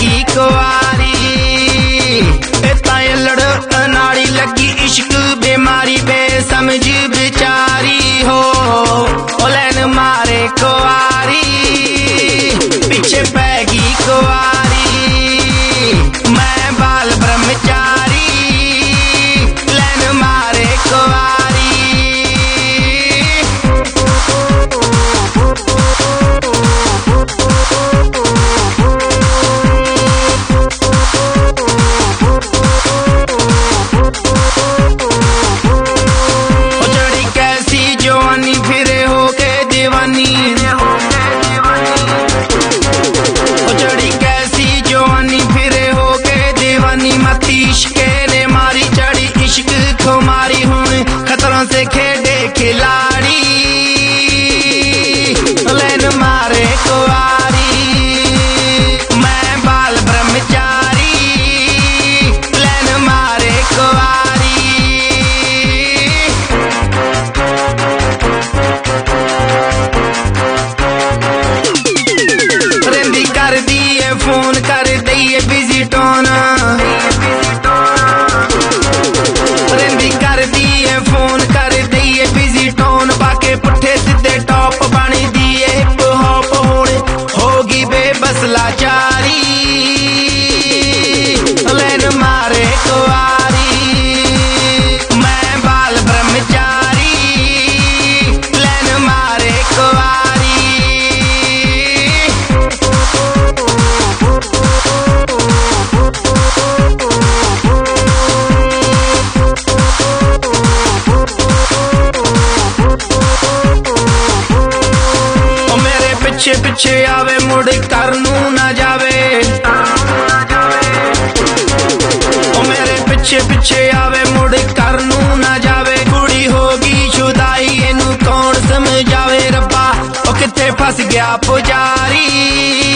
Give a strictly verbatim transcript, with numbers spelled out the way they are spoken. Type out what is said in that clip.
पैगी कुआरी इतना लड़ नाड़ी लगी इश्क बीमारी बेसमझ बेचारी हो ओलैन मारे कुआरी पीछे पैगी कुआरी मैं बाल ब्रह्मचारी लैन मारे कुआरी। फिरे हो के दीवानी चढ़ी कैसी जवानी फिरे हो के दीवानी मती इश्क ने मारी चढ़ी इश्क को मारी हूँ खतरों से खेडे खिलाड़ी लैन मारे कुआरी मैं बाल ब्रह्मचारी लैन मारे कुआरी। कर दिए फोन कर दिए बिजी टोन रेंदी कर दिए फोन कर दिए बिजी टोन बाके पुट्ठे सीधे टॉप बनी दिए हिप हॉप होने होगी बेबस लाचारी लैन मारे कुआरी मैं बाल ब्रह्मचारी लैन मारे कुआरी। पीछे पीछे आवे मुड़ कर नू ना जावे ओ मेरे पीछे पीछे आवे मुड़ कर नू ना जावे कुड़ी होगी शुदाई इनू कौन समझावे रब्बा ओ किथे फस गया पुजारी।